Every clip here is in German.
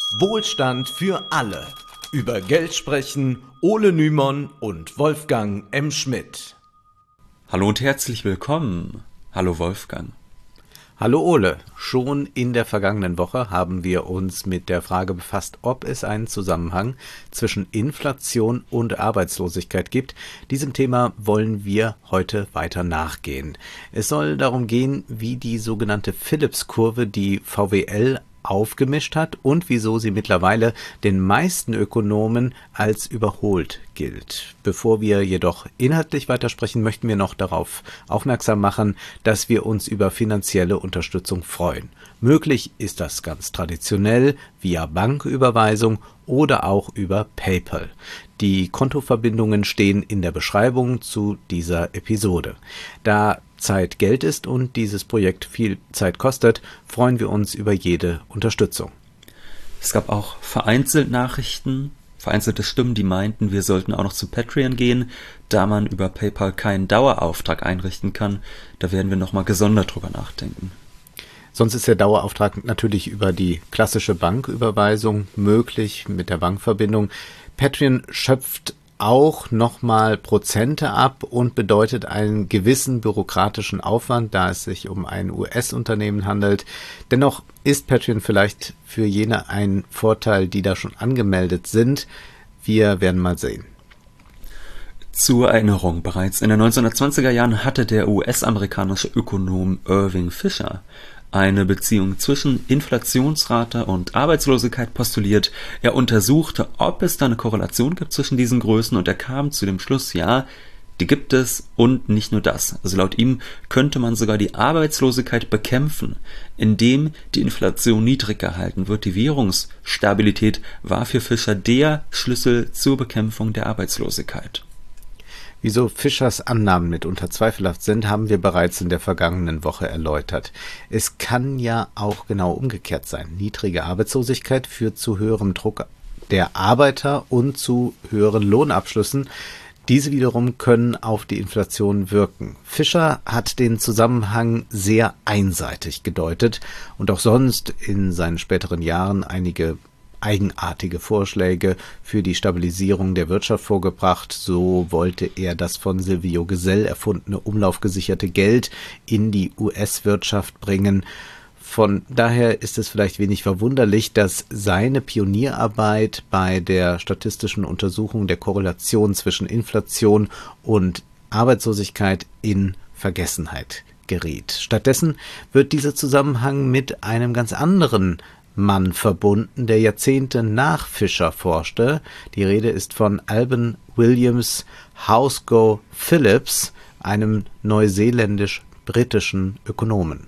Wohlstand für alle. Über Geld sprechen Ole Nymon und Wolfgang M. Schmidt. Hallo und herzlich willkommen. Hallo Wolfgang. Hallo Ole. Schon in der vergangenen Woche haben wir uns mit der Frage befasst, ob es einen Zusammenhang zwischen Inflation und Arbeitslosigkeit gibt. Diesem Thema wollen wir heute weiter nachgehen. Es soll darum gehen, wie die sogenannte Phillips-Kurve die VWL aufgemischt hat und wieso sie mittlerweile den meisten Ökonomen als überholt gilt. Bevor wir jedoch inhaltlich weitersprechen, möchten wir noch darauf aufmerksam machen, dass wir uns über finanzielle Unterstützung freuen. Möglich ist das ganz traditionell via Banküberweisung oder auch über PayPal. Die Kontoverbindungen stehen in der Beschreibung zu dieser Episode. Da Zeit Geld ist und dieses Projekt viel Zeit kostet, freuen wir uns über jede Unterstützung. Es gab auch vereinzelt Nachrichten, vereinzelte Stimmen, die meinten, wir sollten auch noch zu Patreon gehen, da man über PayPal keinen Dauerauftrag einrichten kann. Da werden wir nochmal gesondert drüber nachdenken. Sonst ist der Dauerauftrag natürlich über die klassische Banküberweisung möglich mit der Bankverbindung. Patreon schöpft auch nochmal Prozente ab und bedeutet einen gewissen bürokratischen Aufwand, da es sich um ein US-Unternehmen handelt. Dennoch ist Patreon vielleicht für jene ein Vorteil, die da schon angemeldet sind. Wir werden mal sehen. Zur Erinnerung, bereits in den 1920er Jahren hatte der US-amerikanische Ökonom Irving Fisher eine Beziehung zwischen Inflationsrate und Arbeitslosigkeit postuliert. Er untersuchte, ob es da eine Korrelation gibt zwischen diesen Größen und er kam zu dem Schluss, ja, die gibt es und nicht nur das. Also laut ihm könnte man sogar die Arbeitslosigkeit bekämpfen, indem die Inflation niedrig gehalten wird. Die Währungsstabilität war für Fischer der Schlüssel zur Bekämpfung der Arbeitslosigkeit. Wieso Fischers Annahmen mitunter zweifelhaft sind, haben wir bereits in der vergangenen Woche erläutert. Es kann ja auch genau umgekehrt sein. Niedrige Arbeitslosigkeit führt zu höherem Druck der Arbeiter und zu höheren Lohnabschlüssen. Diese wiederum können auf die Inflation wirken. Fischer hat den Zusammenhang sehr einseitig gedeutet und auch sonst in seinen späteren Jahren einige eigenartige Vorschläge für die Stabilisierung der Wirtschaft vorgebracht. So wollte er das von Silvio Gesell erfundene umlaufgesicherte Geld in die US-Wirtschaft bringen. Von daher ist es vielleicht wenig verwunderlich, dass seine Pionierarbeit bei der statistischen Untersuchung der Korrelation zwischen Inflation und Arbeitslosigkeit in Vergessenheit geriet. Stattdessen wird dieser Zusammenhang mit einem ganz anderen Mann verbunden, der Jahrzehnte nach Fisher forschte. Die Rede ist von Alban Williams Housego Phillips, einem neuseeländisch-britischen Ökonomen.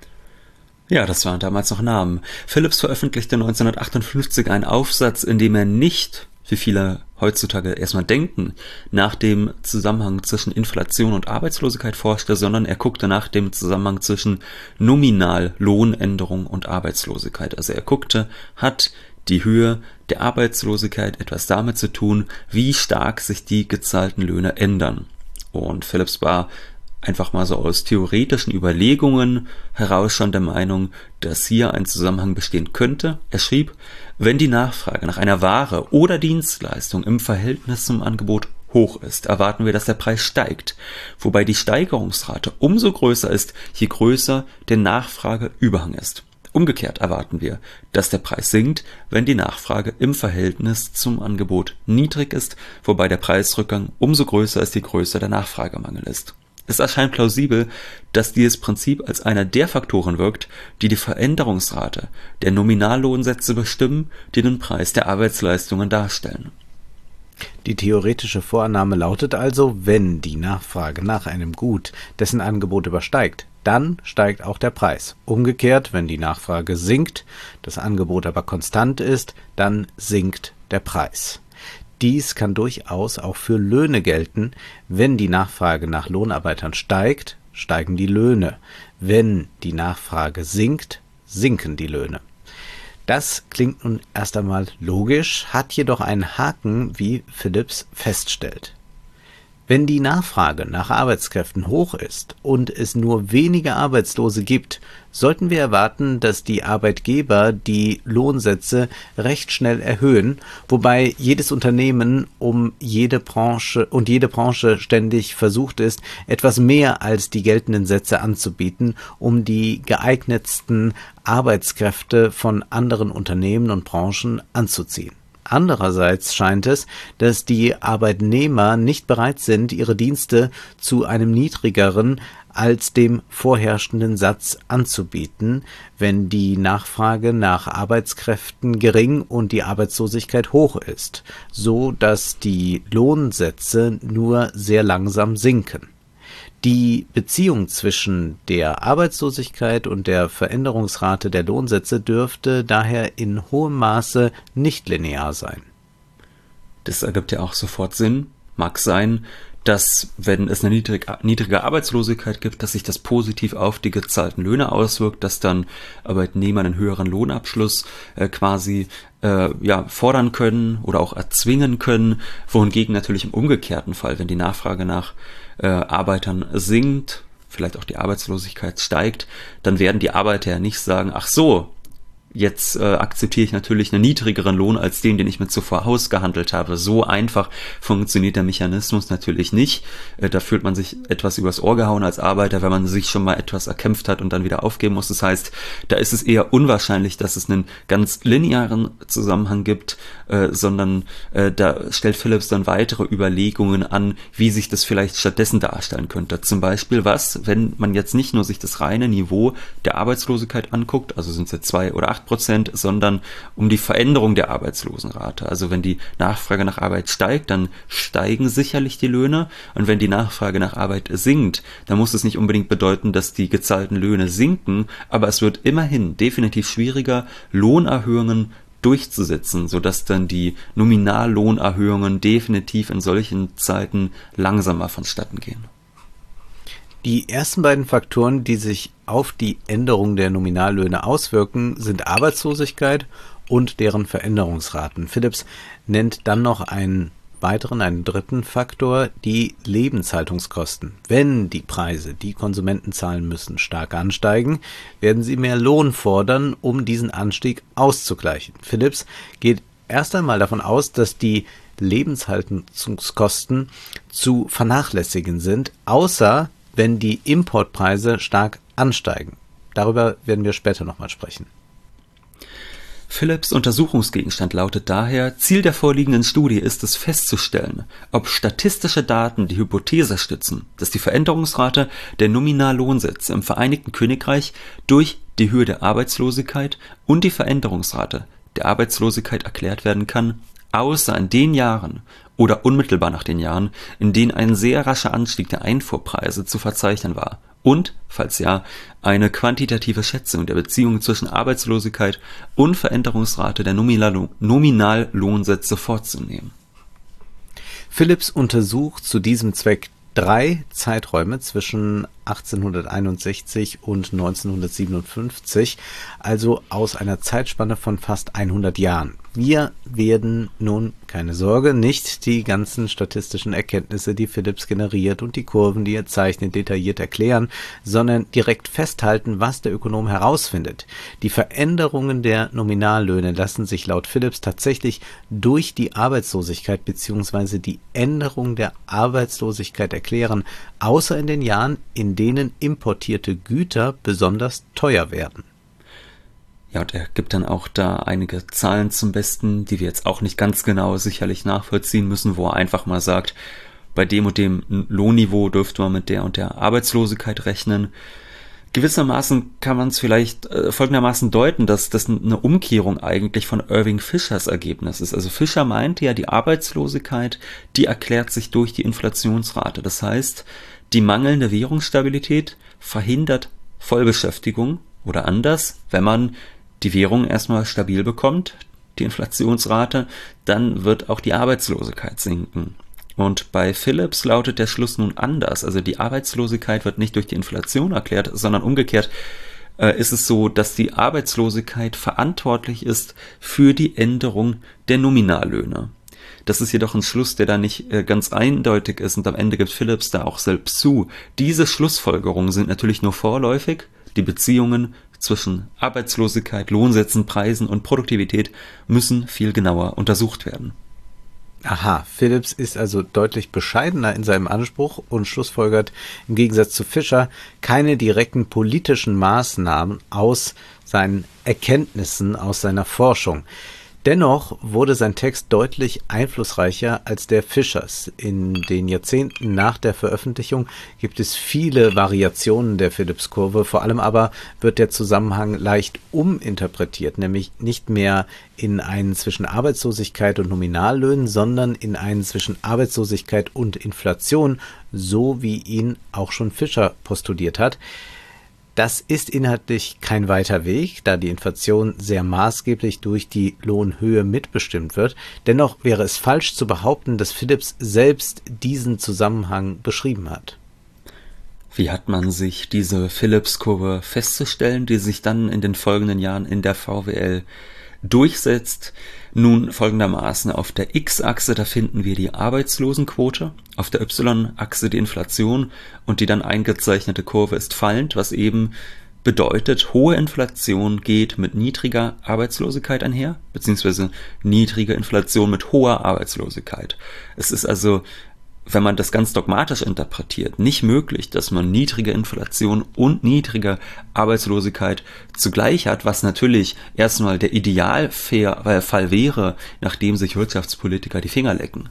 Ja, das waren damals noch Namen. Phillips veröffentlichte 1958 einen Aufsatz, in dem er nicht, wie viele heutzutage erstmal denken, nach dem Zusammenhang zwischen Inflation und Arbeitslosigkeit forschte, sondern er guckte nach dem Zusammenhang zwischen Nominallohnänderung und Arbeitslosigkeit. Also er guckte, hat die Höhe der Arbeitslosigkeit etwas damit zu tun, wie stark sich die gezahlten Löhne ändern. Und Phillips war einfach mal so aus theoretischen Überlegungen heraus schon der Meinung, dass hier ein Zusammenhang bestehen könnte. Er schrieb, wenn die Nachfrage nach einer Ware oder Dienstleistung im Verhältnis zum Angebot hoch ist, erwarten wir, dass der Preis steigt, wobei die Steigerungsrate umso größer ist, je größer der Nachfrageüberhang ist. Umgekehrt erwarten wir, dass der Preis sinkt, wenn die Nachfrage im Verhältnis zum Angebot niedrig ist, wobei der Preisrückgang umso größer ist, je größer der Nachfragemangel ist. Es erscheint plausibel, dass dieses Prinzip als einer der Faktoren wirkt, die die Veränderungsrate der Nominallohnsätze bestimmen, die den Preis der Arbeitsleistungen darstellen. Die theoretische Vorannahme lautet also, wenn die Nachfrage nach einem Gut dessen Angebot übersteigt, dann steigt auch der Preis. Umgekehrt, wenn die Nachfrage sinkt, das Angebot aber konstant ist, dann sinkt der Preis. Dies kann durchaus auch für Löhne gelten. Wenn die Nachfrage nach Lohnarbeitern steigt, steigen die Löhne. Wenn die Nachfrage sinkt, sinken die Löhne. Das klingt nun erst einmal logisch, hat jedoch einen Haken, wie Phillips feststellt. Wenn die Nachfrage nach Arbeitskräften hoch ist und es nur wenige Arbeitslose gibt, sollten wir erwarten, dass die Arbeitgeber die Lohnsätze recht schnell erhöhen, wobei jedes Unternehmen jede Branche ständig versucht ist, etwas mehr als die geltenden Sätze anzubieten, um die geeignetsten Arbeitskräfte von anderen Unternehmen und Branchen anzuziehen. Andererseits scheint es, dass die Arbeitnehmer nicht bereit sind, ihre Dienste zu einem niedrigeren als dem vorherrschenden Satz anzubieten, wenn die Nachfrage nach Arbeitskräften gering und die Arbeitslosigkeit hoch ist, so dass die Lohnsätze nur sehr langsam sinken. Die Beziehung zwischen der Arbeitslosigkeit und der Veränderungsrate der Lohnsätze dürfte daher in hohem Maße nicht linear sein. Das ergibt ja auch sofort Sinn. Mag sein, dass, wenn es eine niedrige Arbeitslosigkeit gibt, dass sich das positiv auf die gezahlten Löhne auswirkt, dass dann Arbeitnehmer einen höheren Lohnabschluss fordern können oder auch erzwingen können, wohingegen natürlich im umgekehrten Fall, wenn die Nachfrage nach Arbeitern sinkt, vielleicht auch die Arbeitslosigkeit steigt, dann werden die Arbeiter ja nicht sagen, ach so, jetzt akzeptiere ich natürlich einen niedrigeren Lohn als den ich mir zuvor ausgehandelt habe. So einfach funktioniert der Mechanismus natürlich nicht. Da fühlt man sich etwas übers Ohr gehauen als Arbeiter, wenn man sich schon mal etwas erkämpft hat und dann wieder aufgeben muss. Das heißt, da ist es eher unwahrscheinlich, dass es einen ganz linearen Zusammenhang gibt, sondern da stellt Phillips dann weitere Überlegungen an, wie sich das vielleicht stattdessen darstellen könnte. Zum Beispiel wenn man jetzt nicht nur sich das reine Niveau der Arbeitslosigkeit anguckt, also sind es jetzt 2 oder 8%, sondern um die Veränderung der Arbeitslosenrate. Also wenn die Nachfrage nach Arbeit steigt, dann steigen sicherlich die Löhne, und wenn die Nachfrage nach Arbeit sinkt, dann muss es nicht unbedingt bedeuten, dass die gezahlten Löhne sinken, aber es wird immerhin definitiv schwieriger, Lohnerhöhungen durchzusetzen, sodass dann die Nominallohnerhöhungen definitiv in solchen Zeiten langsamer vonstatten gehen. Die ersten beiden Faktoren, die sich auf die Änderung der Nominallöhne auswirken, sind Arbeitslosigkeit und deren Veränderungsraten. Phillips nennt dann noch einen dritten Faktor, die Lebenshaltungskosten. Wenn die Preise, die Konsumenten zahlen müssen, stark ansteigen, werden sie mehr Lohn fordern, um diesen Anstieg auszugleichen. Phillips geht erst einmal davon aus, dass die Lebenshaltungskosten zu vernachlässigen sind, außer wenn die Importpreise stark ansteigen. Darüber werden wir später nochmal sprechen. Phillips' Untersuchungsgegenstand lautet daher: Ziel der vorliegenden Studie ist es festzustellen, ob statistische Daten die Hypothese stützen, dass die Veränderungsrate der Nominallohnsätze im Vereinigten Königreich durch die Höhe der Arbeitslosigkeit und die Veränderungsrate der Arbeitslosigkeit erklärt werden kann, außer in den Jahren oder unmittelbar nach den Jahren, in denen ein sehr rascher Anstieg der Einfuhrpreise zu verzeichnen war, und, falls ja, eine quantitative Schätzung der Beziehung zwischen Arbeitslosigkeit und Veränderungsrate der Nominallohnsätze vorzunehmen. Phillips untersucht zu diesem Zweck 3 Zeiträume zwischen 1861 und 1957, also aus einer Zeitspanne von fast 100 Jahren. Wir werden nun, keine Sorge, nicht die ganzen statistischen Erkenntnisse, die Phillips generiert, und die Kurven, die er zeichnet, detailliert erklären, sondern direkt festhalten, was der Ökonom herausfindet. Die Veränderungen der Nominallöhne lassen sich laut Phillips tatsächlich durch die Arbeitslosigkeit bzw. die Änderung der Arbeitslosigkeit erklären, außer in den Jahren, in denen importierte Güter besonders teuer werden. Ja, und er gibt dann auch da einige Zahlen zum Besten, die wir jetzt auch nicht ganz genau sicherlich nachvollziehen müssen, wo er einfach mal sagt, bei dem und dem Lohnniveau dürfte man mit der und der Arbeitslosigkeit rechnen. Gewissermaßen kann man es vielleicht folgendermaßen deuten, dass das eine Umkehrung eigentlich von Irving Fischers Ergebnis ist. Also Fischer meinte ja, die Arbeitslosigkeit, die erklärt sich durch die Inflationsrate. Das heißt, die mangelnde Währungsstabilität verhindert Vollbeschäftigung, oder anders, wenn man die Währung erstmal stabil bekommt, die Inflationsrate, dann wird auch die Arbeitslosigkeit sinken. Und bei Phillips lautet der Schluss nun anders. Also die Arbeitslosigkeit wird nicht durch die Inflation erklärt, sondern umgekehrt ist es so, dass die Arbeitslosigkeit verantwortlich ist für die Änderung der Nominallöhne. Das ist jedoch ein Schluss, der da nicht ganz eindeutig ist, und am Ende gibt Phillips da auch selbst zu. Diese Schlussfolgerungen sind natürlich nur vorläufig. Die Beziehungen zwischen Arbeitslosigkeit, Lohnsätzen, Preisen und Produktivität müssen viel genauer untersucht werden. Aha, Phillips ist also deutlich bescheidener in seinem Anspruch und schlussfolgert im Gegensatz zu Fischer keine direkten politischen Maßnahmen aus seinen Erkenntnissen, aus seiner Forschung. Dennoch wurde sein Text deutlich einflussreicher als der Fischers. In den Jahrzehnten nach der Veröffentlichung gibt es viele Variationen der Phillips-Kurve, vor allem aber wird der Zusammenhang leicht uminterpretiert, nämlich nicht mehr in einen zwischen Arbeitslosigkeit und Nominallöhnen, sondern in einen zwischen Arbeitslosigkeit und Inflation, so wie ihn auch schon Fischer postuliert hat. Das ist inhaltlich kein weiter Weg, da die Inflation sehr maßgeblich durch die Lohnhöhe mitbestimmt wird. Dennoch wäre es falsch zu behaupten, dass Phillips selbst diesen Zusammenhang beschrieben hat. Wie hat man sich diese Phillips-Kurve festzustellen, die sich dann in den folgenden Jahren in der VWL durchsetzt? Nun folgendermaßen: Auf der X-Achse, da finden wir die Arbeitslosenquote, auf der Y-Achse die Inflation, und die dann eingezeichnete Kurve ist fallend, was eben bedeutet, hohe Inflation geht mit niedriger Arbeitslosigkeit einher, beziehungsweise niedrige Inflation mit hoher Arbeitslosigkeit. Es ist also, wenn man das ganz dogmatisch interpretiert, nicht möglich, dass man niedrige Inflation und niedrige Arbeitslosigkeit zugleich hat, was natürlich erstmal der Idealfall wäre, nachdem sich Wirtschaftspolitiker die Finger lecken.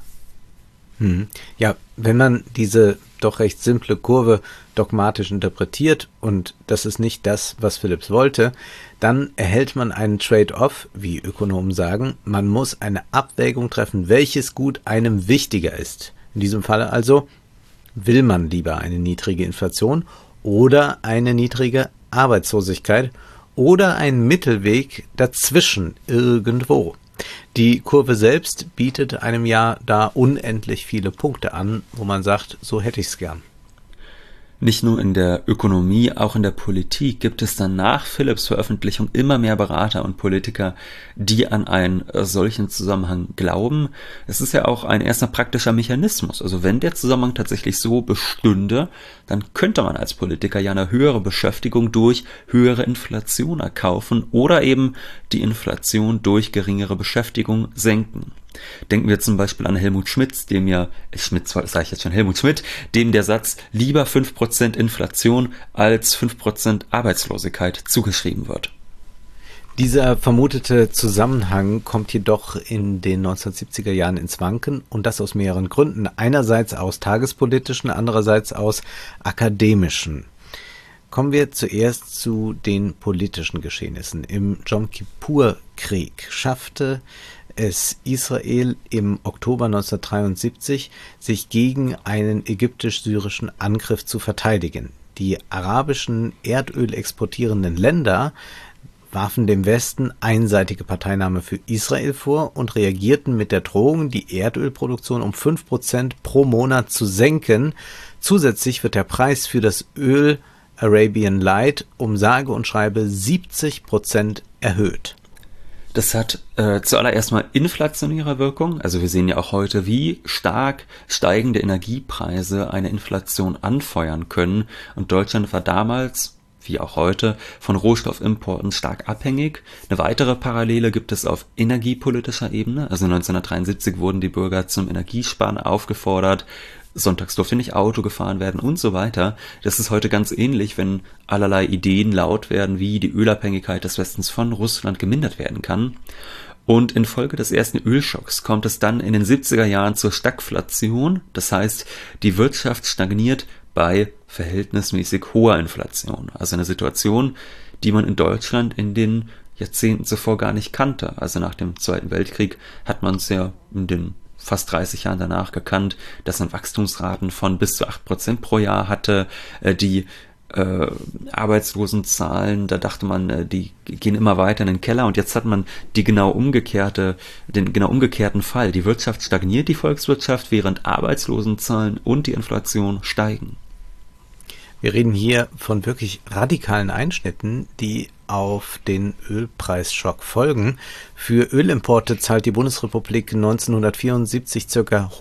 Ja, wenn man diese doch recht simple Kurve dogmatisch interpretiert, und das ist nicht das, was Phillips wollte, dann erhält man einen Trade-off, wie Ökonomen sagen. Man muss eine Abwägung treffen, welches Gut einem wichtiger ist. In diesem Falle also, will man lieber eine niedrige Inflation oder eine niedrige Arbeitslosigkeit oder einen Mittelweg dazwischen irgendwo. Die Kurve selbst bietet einem ja da unendlich viele Punkte an, wo man sagt, so hätte ich es gern. Nicht nur in der Ökonomie, auch in der Politik gibt es dann nach Phillips' Veröffentlichung immer mehr Berater und Politiker, die an einen solchen Zusammenhang glauben. Es ist ja auch ein erster praktischer Mechanismus. Also wenn der Zusammenhang tatsächlich so bestünde, dann könnte man als Politiker ja eine höhere Beschäftigung durch höhere Inflation erkaufen oder eben die Inflation durch geringere Beschäftigung senken. Denken wir zum Beispiel an Helmut Schmidt, dem der Satz lieber 5% Inflation als 5% Arbeitslosigkeit zugeschrieben wird. Dieser vermutete Zusammenhang kommt jedoch in den 1970er Jahren ins Wanken, und das aus mehreren Gründen. Einerseits aus tagespolitischen, andererseits aus akademischen. Kommen wir zuerst zu den politischen Geschehnissen. Im Jom-Kippur-Krieg schaffte es Israel im Oktober 1973, sich gegen einen ägyptisch-syrischen Angriff zu verteidigen. Die arabischen Erdöl exportierenden Länder warfen dem Westen einseitige Parteinahme für Israel vor und reagierten mit der Drohung, die Erdölproduktion um 5% pro Monat zu senken. Zusätzlich wird der Preis für das Öl Arabian Light um sage und schreibe 70% erhöht. Das hat zuallererst mal inflationäre Wirkung. Also wir sehen ja auch heute, wie stark steigende Energiepreise eine Inflation anfeuern können. Und Deutschland war damals, wie auch heute, von Rohstoffimporten stark abhängig. Eine weitere Parallele gibt es auf energiepolitischer Ebene. Also 1973 wurden die Bürger zum Energiesparen aufgefordert. Sonntags durfte nicht Auto gefahren werden und so weiter. Das ist heute ganz ähnlich, wenn allerlei Ideen laut werden, wie die Ölabhängigkeit des Westens von Russland gemindert werden kann. Und infolge des ersten Ölschocks kommt es dann in den 70er Jahren zur Stagflation. Das heißt, die Wirtschaft stagniert bei verhältnismäßig hoher Inflation. Also eine Situation, die man in Deutschland in den Jahrzehnten zuvor gar nicht kannte. Also nach dem Zweiten Weltkrieg hat man es ja in den fast 30 Jahren danach gekannt, dass man Wachstumsraten von bis zu 8% pro Jahr hatte. Die Arbeitslosenzahlen, da dachte man, die gehen immer weiter in den Keller, und jetzt hat man den genau umgekehrten Fall. Die Wirtschaft stagniert, die Volkswirtschaft, während Arbeitslosenzahlen und die Inflation steigen. Wir reden hier von wirklich radikalen Einschnitten, die auf den Ölpreisschock folgen. Für Ölimporte zahlt die Bundesrepublik 1974 ca.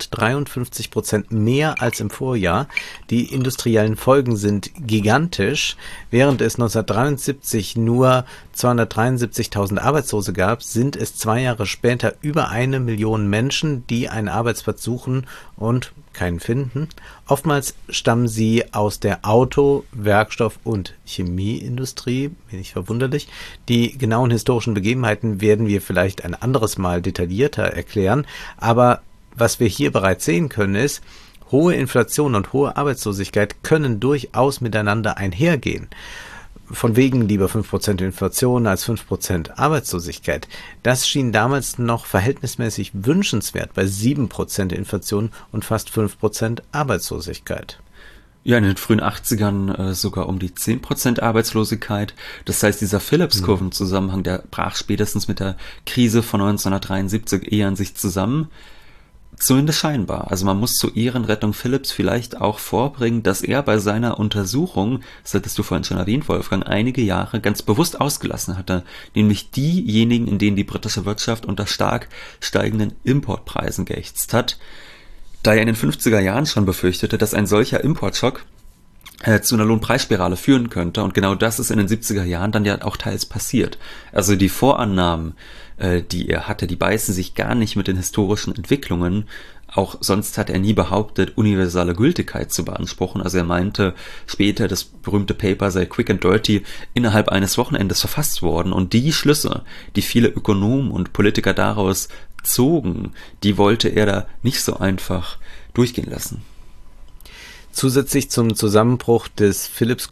153% mehr als im Vorjahr. Die industriellen Folgen sind gigantisch. Während es 1973 nur 273.000 Arbeitslose gab, sind es 2 Jahre später über 1 Million Menschen, die einen Arbeitsplatz suchen und keinen finden. Oftmals stammen sie aus der Auto-, Werkstoff- und Chemieindustrie, wenig verwunderlich. Die genauen historischen Begebenheiten werden wir vielleicht ein anderes Mal detaillierter erklären, aber was wir hier bereits sehen können ist, hohe Inflation und hohe Arbeitslosigkeit können durchaus miteinander einhergehen. Von wegen lieber 5% Inflation als 5% Arbeitslosigkeit. Das schien damals noch verhältnismäßig wünschenswert bei 7% Inflation und fast 5% Arbeitslosigkeit. Ja, in den frühen 80ern sogar um die 10% Arbeitslosigkeit. Das heißt, dieser Phillips-Kurven-Zusammenhang, der brach spätestens mit der Krise von 1973 eher an sich zusammen. Zumindest scheinbar. Also man muss zur Ehrenrettung Philipps vielleicht auch vorbringen, dass er bei seiner Untersuchung, das hattest du vorhin schon erwähnt, Wolfgang, einige Jahre ganz bewusst ausgelassen hatte, nämlich diejenigen, in denen die britische Wirtschaft unter stark steigenden Importpreisen geächtzt hat, da er in den 50er Jahren schon befürchtete, dass ein solcher Importschock zu einer Lohnpreisspirale führen könnte. Und genau das ist in den 70er Jahren dann ja auch teils passiert. Also die Vorannahmen, die er hatte, die beißen sich gar nicht mit den historischen Entwicklungen. Auch sonst hat er nie behauptet, universale Gültigkeit zu beanspruchen. Also er meinte später, das berühmte Paper sei quick and dirty innerhalb eines Wochenendes verfasst worden. Und die Schlüsse, die viele Ökonomen und Politiker daraus zogen, die wollte er da nicht so einfach durchgehen lassen. Zusätzlich zum Zusammenbruch des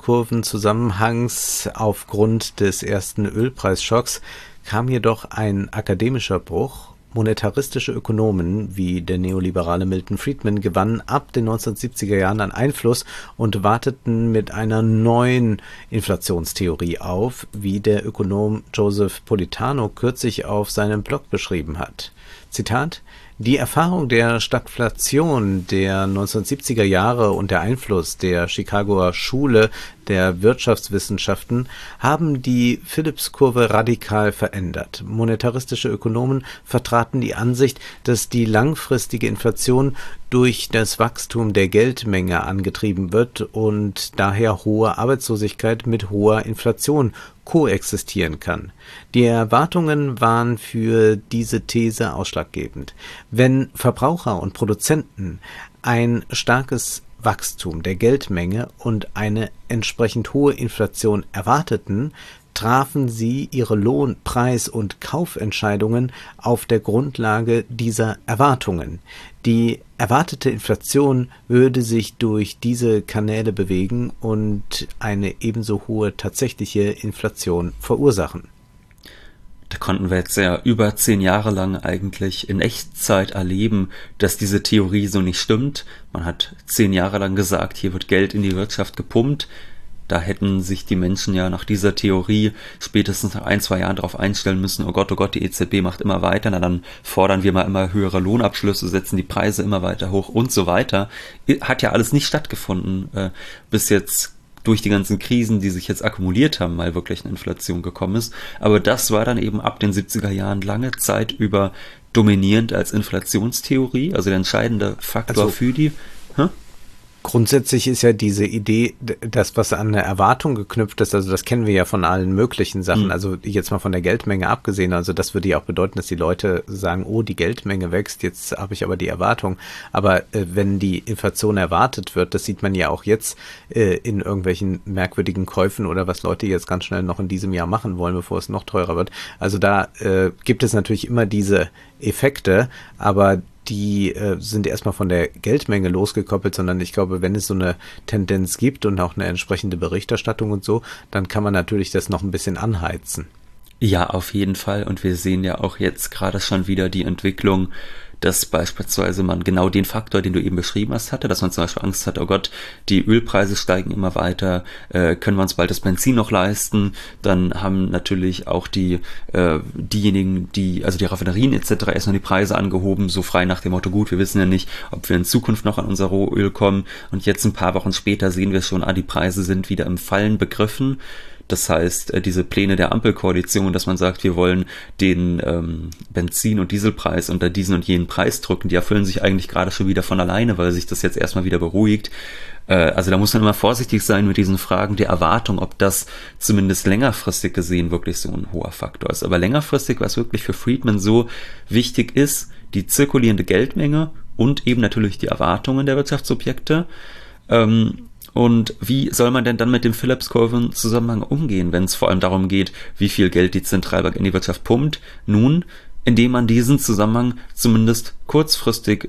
Phillips-Kurven-Zusammenhangs aufgrund des ersten Ölpreisschocks kam jedoch ein akademischer Bruch. Monetaristische Ökonomen wie der neoliberale Milton Friedman gewannen ab den 1970er Jahren an Einfluss und warteten mit einer neuen Inflationstheorie auf, wie der Ökonom Joseph Politano kürzlich auf seinem Blog beschrieben hat. Zitat: Die Erfahrung der Stagflation der 1970er Jahre und der Einfluss der Chicagoer Schule der Wirtschaftswissenschaften haben die Phillips-Kurve radikal verändert. Monetaristische Ökonomen vertraten die Ansicht, dass die langfristige Inflation durch das Wachstum der Geldmenge angetrieben wird und daher hohe Arbeitslosigkeit mit hoher Inflation koexistieren kann. Die Erwartungen waren für diese These ausschlaggebend. Wenn Verbraucher und Produzenten ein starkes Wachstum der Geldmenge und eine entsprechend hohe Inflation erwarteten, trafen sie ihre Lohn-, Preis- und Kaufentscheidungen auf der Grundlage dieser Erwartungen. Die erwartete Inflation würde sich durch diese Kanäle bewegen und eine ebenso hohe tatsächliche Inflation verursachen. Da konnten wir jetzt ja über 10 Jahre lang eigentlich in Echtzeit erleben, dass diese Theorie so nicht stimmt. Man hat 10 Jahre lang gesagt, hier wird Geld in die Wirtschaft gepumpt. Da hätten sich die Menschen ja nach dieser Theorie spätestens nach 1-2 Jahren darauf einstellen müssen, oh Gott, die EZB macht immer weiter, na dann fordern wir mal immer höhere Lohnabschlüsse, setzen die Preise immer weiter hoch und so weiter. Hat ja alles nicht stattgefunden, bis jetzt durch die ganzen Krisen, die sich jetzt akkumuliert haben, mal wirklich eine Inflation gekommen ist. Aber das war dann eben ab den 70er Jahren lange Zeit über dominierend als Inflationstheorie, also der entscheidende Faktor für die... Grundsätzlich ist ja diese Idee, das, was an eine Erwartung geknüpft ist, also das kennen wir ja von allen möglichen Sachen, also jetzt mal von der Geldmenge abgesehen, also das würde ja auch bedeuten, dass die Leute sagen, oh, die Geldmenge wächst, jetzt habe ich aber die Erwartung, aber wenn die Inflation erwartet wird, das sieht man ja auch jetzt in irgendwelchen merkwürdigen Käufen oder was Leute jetzt ganz schnell noch in diesem Jahr machen wollen, bevor es noch teurer wird, also da gibt es natürlich immer diese Effekte, aber die sind erstmal von der Geldmenge losgekoppelt, sondern ich glaube, wenn es so eine Tendenz gibt und auch eine entsprechende Berichterstattung und so, dann kann man natürlich das noch ein bisschen anheizen. Ja, auf jeden Fall. Und wir sehen ja auch jetzt gerade schon wieder die Entwicklung, dass beispielsweise man genau den Faktor, den du eben beschrieben hast, hatte, dass man zum Beispiel Angst hat, oh Gott, die Ölpreise steigen immer weiter, können wir uns bald das Benzin noch leisten? Dann haben natürlich auch diejenigen, also die Raffinerien etc. erstmal die Preise angehoben, so frei nach dem Motto, gut, wir wissen ja nicht, ob wir in Zukunft noch an unser Rohöl kommen. Und jetzt ein paar Wochen später sehen wir schon, die Preise sind wieder im Fallen begriffen. Das heißt, diese Pläne der Ampelkoalition, dass man sagt, wir wollen den Benzin- und Dieselpreis unter diesen und jenen Preis drücken, die erfüllen sich eigentlich gerade schon wieder von alleine, weil sich das jetzt erstmal wieder beruhigt. Also da muss man immer vorsichtig sein mit diesen Fragen der Erwartung, ob das zumindest längerfristig gesehen wirklich so ein hoher Faktor ist. Aber längerfristig, was wirklich für Friedman so wichtig ist, die zirkulierende Geldmenge und eben natürlich die Erwartungen der Wirtschaftsobjekte. Und wie soll man denn dann mit dem Phillips-Kurven-Zusammenhang umgehen, wenn es vor allem darum geht, wie viel Geld die Zentralbank in die Wirtschaft pumpt? Nun, indem man diesen Zusammenhang zumindest kurzfristig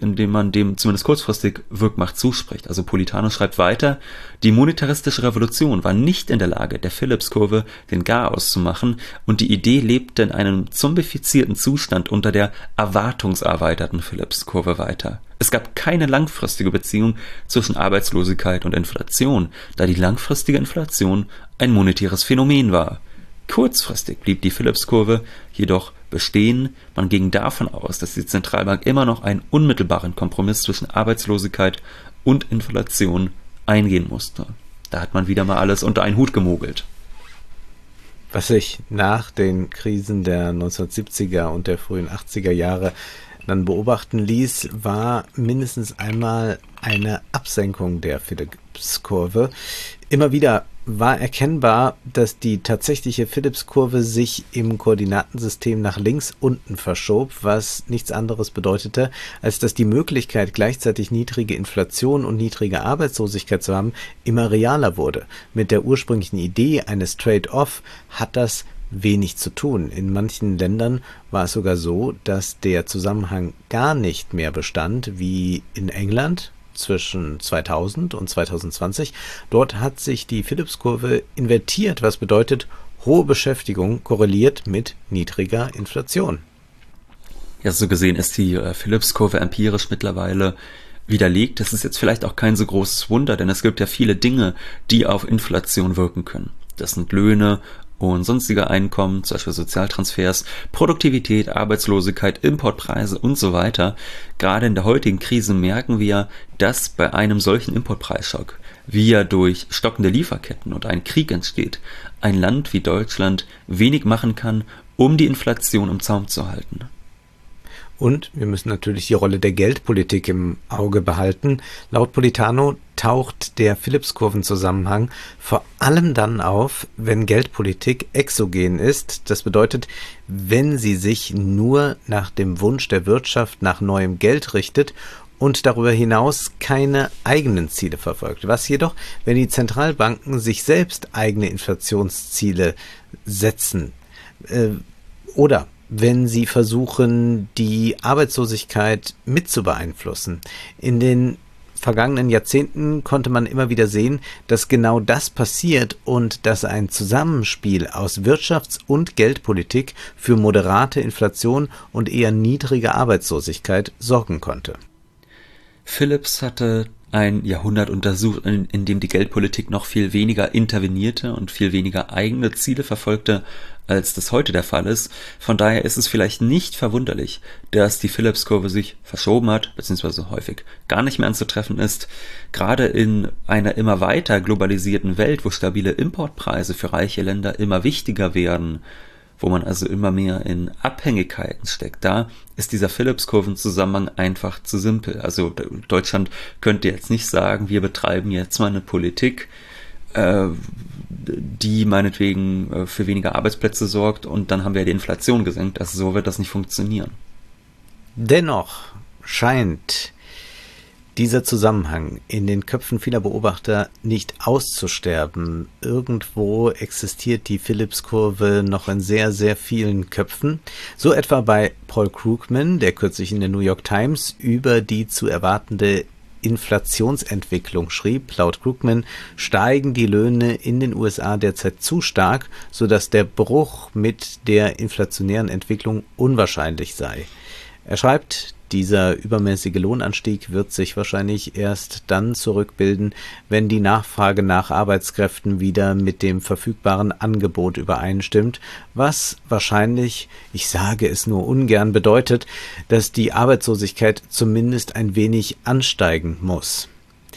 Wirkmacht zuspricht. Also Politano schreibt weiter, die monetaristische Revolution war nicht in der Lage, der Phillips-Kurve den Garaus zu machen, und die Idee lebte in einem zombifizierten Zustand unter der erwartungserweiterten Phillips-Kurve weiter. Es gab keine langfristige Beziehung zwischen Arbeitslosigkeit und Inflation, da die langfristige Inflation ein monetäres Phänomen war. Kurzfristig blieb die Phillips-Kurve jedoch bestehen. Man ging davon aus, dass die Zentralbank immer noch einen unmittelbaren Kompromiss zwischen Arbeitslosigkeit und Inflation eingehen musste. Da hat man wieder mal alles unter einen Hut gemogelt. Was sich nach den Krisen der 1970er und der frühen 80er Jahre dann beobachten ließ, war mindestens einmal eine Absenkung der Phillips-Kurve. Immer wieder war erkennbar, dass die tatsächliche Phillips-Kurve sich im Koordinatensystem nach links unten verschob, was nichts anderes bedeutete, als dass die Möglichkeit, gleichzeitig niedrige Inflation und niedrige Arbeitslosigkeit zu haben, immer realer wurde. Mit der ursprünglichen Idee eines Trade-off hat das wenig zu tun. In manchen Ländern war es sogar so, dass der Zusammenhang gar nicht mehr bestand, wie in England zwischen 2000 und 2020. Dort hat sich die Phillips-Kurve invertiert, was bedeutet, hohe Beschäftigung korreliert mit niedriger Inflation. Ja, so gesehen ist die Phillips-Kurve empirisch mittlerweile widerlegt. Das ist jetzt vielleicht auch kein so großes Wunder, denn es gibt ja viele Dinge, die auf Inflation wirken können. Das sind Löhne und sonstige Einkommen, zum Beispiel Sozialtransfers, Produktivität, Arbeitslosigkeit, Importpreise und so weiter. Gerade in der heutigen Krise merken wir, dass bei einem solchen Importpreisschock, wie er durch stockende Lieferketten und einen Krieg entsteht, ein Land wie Deutschland wenig machen kann, um die Inflation im Zaum zu halten. Und wir müssen natürlich die Rolle der Geldpolitik im Auge behalten. Laut Politano taucht der Phillips-Kurven-Zusammenhang vor allem dann auf, wenn Geldpolitik exogen ist. Das bedeutet, wenn sie sich nur nach dem Wunsch der Wirtschaft nach neuem Geld richtet und darüber hinaus keine eigenen Ziele verfolgt. Was jedoch, wenn die Zentralbanken sich selbst eigene Inflationsziele setzen oder wenn sie versuchen, die Arbeitslosigkeit mit zu beeinflussen. In den vergangenen Jahrzehnten konnte man immer wieder sehen, dass genau das passiert und dass ein Zusammenspiel aus Wirtschafts- und Geldpolitik für moderate Inflation und eher niedrige Arbeitslosigkeit sorgen konnte. Phillips hatte ein Jahrhundert untersucht, in dem die Geldpolitik noch viel weniger intervenierte und viel weniger eigene Ziele verfolgte, als das heute der Fall ist. Von daher ist es vielleicht nicht verwunderlich, dass die Phillips-Kurve sich verschoben hat, beziehungsweise häufig gar nicht mehr anzutreffen ist. Gerade in einer immer weiter globalisierten Welt, wo stabile Importpreise für reiche Länder immer wichtiger werden, wo man also immer mehr in Abhängigkeiten steckt, da ist dieser Phillips-Kurven-Zusammenhang einfach zu simpel. Also Deutschland könnte jetzt nicht sagen, wir betreiben jetzt mal eine Politik, die meinetwegen für weniger Arbeitsplätze sorgt und dann haben wir die Inflation gesenkt. Also so wird das nicht funktionieren. Dennoch scheint dieser Zusammenhang in den Köpfen vieler Beobachter nicht auszusterben. Irgendwo existiert die Phillips-Kurve noch in sehr, sehr vielen Köpfen. So etwa bei Paul Krugman, der kürzlich in der New York Times über die zu erwartende Inflationsentwicklung schrieb. Laut Krugman steigen die Löhne in den USA derzeit zu stark, sodass der Bruch mit der inflationären Entwicklung unwahrscheinlich sei. Er schreibt, dieser übermäßige Lohnanstieg wird sich wahrscheinlich erst dann zurückbilden, wenn die Nachfrage nach Arbeitskräften wieder mit dem verfügbaren Angebot übereinstimmt, was wahrscheinlich, ich sage es nur ungern, bedeutet, dass die Arbeitslosigkeit zumindest ein wenig ansteigen muss.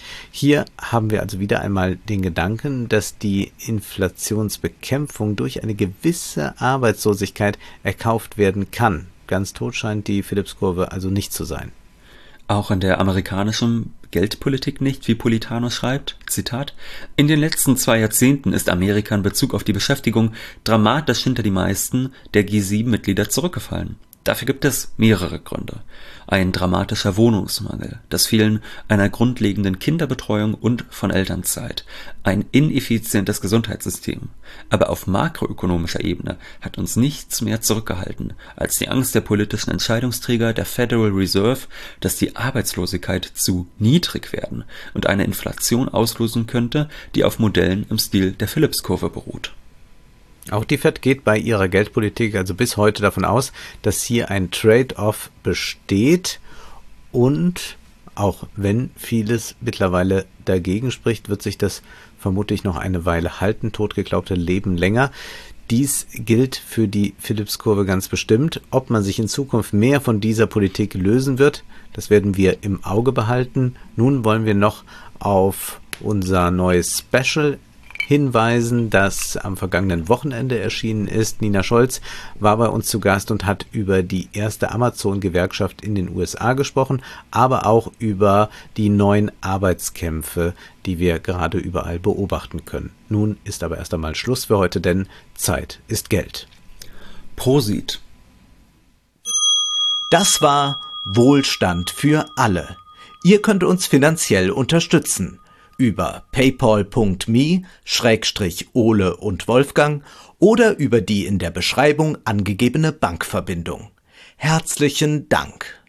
Hier haben wir also wieder einmal den Gedanken, dass die Inflationsbekämpfung durch eine gewisse Arbeitslosigkeit erkauft werden kann. Ganz tot scheint die Phillips-Kurve also nicht zu sein. Auch in der amerikanischen Geldpolitik nicht, wie Politano schreibt, Zitat, in den letzten 2 Jahrzehnten ist Amerika in Bezug auf die Beschäftigung dramatisch hinter die meisten der G7-Mitglieder zurückgefallen. Dafür gibt es mehrere Gründe. Ein dramatischer Wohnungsmangel, das Fehlen einer grundlegenden Kinderbetreuung und von Elternzeit, ein ineffizientes Gesundheitssystem. Aber auf makroökonomischer Ebene hat uns nichts mehr zurückgehalten als die Angst der politischen Entscheidungsträger der Federal Reserve, dass die Arbeitslosigkeit zu niedrig werden und eine Inflation auslösen könnte, die auf Modellen im Stil der Phillips-Kurve beruht. Auch die Fed geht bei ihrer Geldpolitik also bis heute davon aus, dass hier ein Trade-off besteht und auch wenn vieles mittlerweile dagegen spricht, wird sich das vermutlich noch eine Weile halten. Totgeglaubte leben länger. Dies gilt für die Phillips-Kurve ganz bestimmt. Ob man sich in Zukunft mehr von dieser Politik lösen wird, das werden wir im Auge behalten. Nun wollen wir noch auf unser neues Special hinweisen, das am vergangenen Wochenende erschienen ist. Nina Scholz war bei uns zu Gast und hat über die erste Amazon-Gewerkschaft in den USA gesprochen, aber auch über die neuen Arbeitskämpfe, die wir gerade überall beobachten können. Nun ist aber erst einmal Schluss für heute, denn Zeit ist Geld. Prosit. Das war Wohlstand für alle. Ihr könnt uns finanziell unterstützen über paypal.me/Ole und Wolfgang oder über die in der Beschreibung angegebene Bankverbindung. Herzlichen Dank!